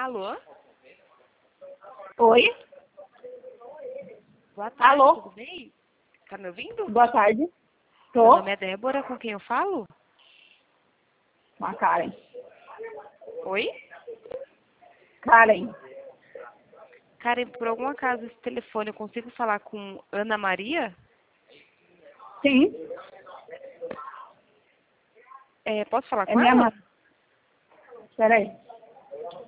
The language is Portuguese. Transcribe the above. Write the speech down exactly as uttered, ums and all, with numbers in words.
Alô? Oi? Boa tarde, Alô? tudo bem? Tá me ouvindo? Boa tarde. Meu Tô? nome é Débora, com quem eu falo? Com a Karen. Oi? Karen. Karen, por algum acaso esse telefone eu consigo falar com Ana Maria? Sim. É, posso falar É com minha ela? mãe. Peraí.